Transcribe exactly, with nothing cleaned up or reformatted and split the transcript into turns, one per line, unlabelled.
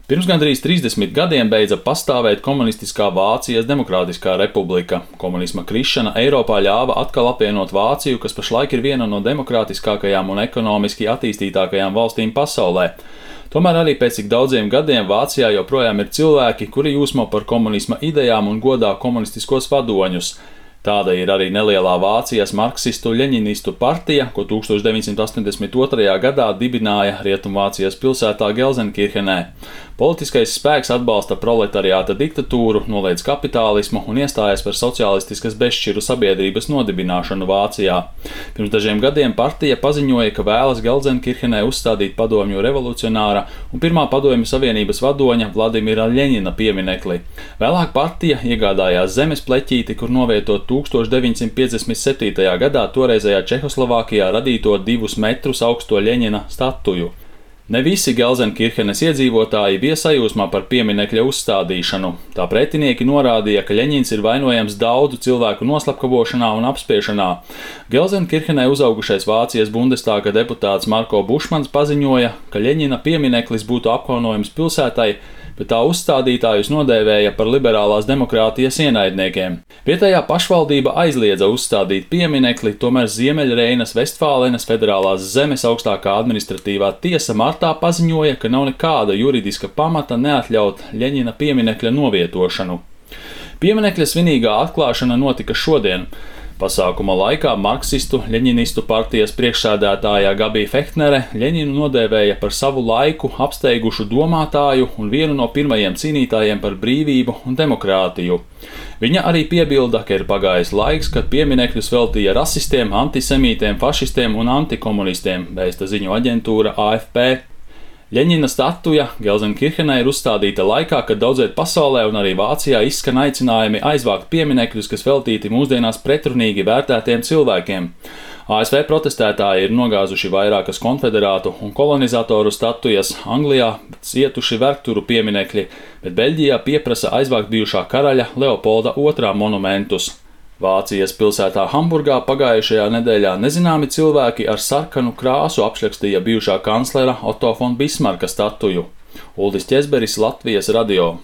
Pirms gandrīz trīsdesmit gadiem beidza pastāvēt komunistiskā Vācijas Demokrātiskā republika. Komunisma krišana Eiropā ļāva atkal apvienot Vāciju, kas pašlaik ir viena no demokrātiskākajām un ekonomiski attīstītākajām valstīm pasaulē. Tomēr arī pēc tik daudziem gadiem Vācijā joprojām ir cilvēki, kuri jūsmo par komunisma idejām un godā komunistiskos vadoņus. Tāda ir arī nelielā Vācijas marksistu-ļeņinistu partija, ko tūkstoš deviņsimt astoņdesmit otrajā gadā dibināja Rietumvācijas pilsētā Gelsenkirchenē. Politiskais spēks atbalsta proletariāta diktatūru, noliedz kapitālismu un iestājas par sociālistiskas bezšķiru sabiedrības nodibināšanu Vācijā. Pirms dažiem gadiem partija paziņoja, ka vēlas Gelsenkirchenē uzstādīt padomju revolucionāra un pirmā padomju savienības vadoņa Vladimira Ļeņina pieminekli. Vēlāk partija iegādājās zemes pleķīti, kur novietot tūkstoš deviņsimt piecdesmit septītajā gadā toreizējā Čehoslovākijā radīto divus metrus augsto Ļeņina statuju. Ne visi Gelsenkirchenes iedzīvotāji bija sajūsmā par pieminekļa uzstādīšanu. Tā pretinieki norādīja, ka Ļeņins ir vainojams daudzu cilvēku noslapkavošanā un apspiešanā. Gelsenkirchenē uzaugušais Vācijas Bundestāga deputāts Marko Bušmans paziņoja, ka Ļeņina piemineklis būtu apkaunojums pilsētai, bet tā uzstādītājus nodēvēja par liberālās demokrātijas ienaidniekiem. Vietējā pašvaldība aizliedza uzstādīt pieminekli, tomēr Ziemeļreinas Vestfālenes federālās zemes augstākā administratīvā tiesa martā paziņoja, ka nav nekāda juridiska pamata neatļaut Ļeņina pieminekļa novietošanu. Pieminekļa svinīgā atklāšana notika šodien. Pasākuma laikā marksistu ļeņinistu partijas priekšsēdētāja Gabija Fechtnere Ļeņinu nodēvēja par savu laiku apsteigušu domātāju un vienu no pirmajiem cīnītājiem par brīvību un demokrātiju. Viņa arī piebilda, ka ir pagājis laiks, kad pieminekļus veltīja rasistiem, antisemītiem, fašistiem un antikomunistiem, vēsta ziņu aģentūra A F P. Ļeņina statuja Gelsenkirchenē ir uzstādīta laikā, kad daudzviet pasaulē un arī Vācijā izskan aicinājumi aizvākt pieminekļus, kas veltīti mūsdienās pretrunīgi vērtētiem cilvēkiem. A S V protestētāji ir nogāzuši vairākas konfederātu un kolonizatoru statujas, Anglijā cietuši vergturu pieminekļi, bet Beļģijā pieprasa aizvākt bijušā karaļa Leopolda otrā monumentus. Vācijas pilsētā Hamburgā pagājušajā nedēļā nezināmi cilvēki ar sarkanu krāsu apšļakstīja bijušā kanclera Otto von Bismarka statuju. Uldis Ķezberis, Latvijas radio.